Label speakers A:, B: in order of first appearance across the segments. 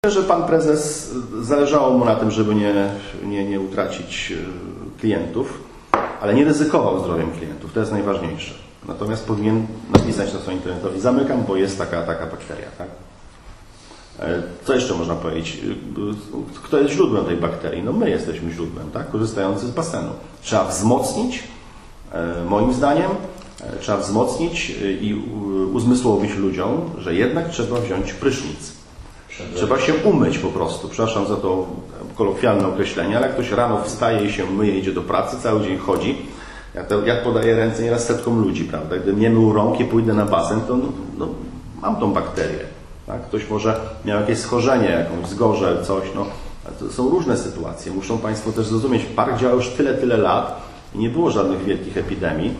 A: Że pan prezes zależało mu na tym, żeby nie utracić klientów, ale nie ryzykował zdrowiem klientów. To jest najważniejsze. Natomiast powinien napisać na stronie internetowej: zamykam, bo jest taka bakteria. Tak? Co jeszcze można powiedzieć? Kto jest źródłem tej bakterii? No my jesteśmy źródłem, tak? Korzystający z basenu. Trzeba wzmocnić, moim zdaniem, trzeba wzmocnić i uzmysłowić ludziom, że jednak trzeba wziąć prysznic. Trzeba się umyć po prostu. Przepraszam za to kolokwialne określenie, ale jak ktoś rano wstaje i się myje, idzie do pracy, cały dzień chodzi. Ja podaję ręce nieraz setkom ludzi, prawda? Gdy nie mył rąk i pójdę na basen, to mam tą bakterię. Tak? Ktoś może miał jakieś schorzenie, jakąś zgorzel, coś. To są różne sytuacje. Muszą Państwo też zrozumieć, park działa już tyle lat i nie było żadnych wielkich epidemii.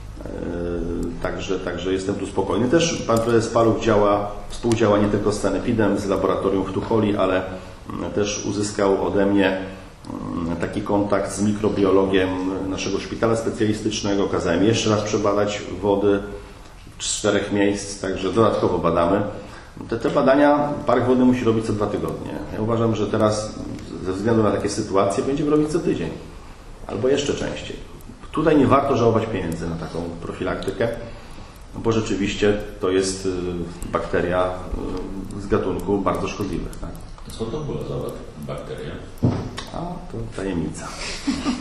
A: Także jestem tu spokojny. Też pan prezes Paluch współdziała nie tylko z Sanepidem, z laboratorium w Tucholi, ale też uzyskał ode mnie taki kontakt z mikrobiologiem naszego szpitala specjalistycznego. Kazałem jeszcze raz przebadać wody z 4 miejsc, także dodatkowo badamy. Te badania park wodny musi robić co 2 tygodnie. Ja uważam, że teraz ze względu na takie sytuacje będziemy robić co tydzień albo jeszcze częściej. Tutaj nie warto żałować pieniędzy na taką profilaktykę, bo rzeczywiście to jest bakteria z gatunku bardzo szkodliwych. Tak?
B: Co to była za bakteria?
A: A to tajemnica.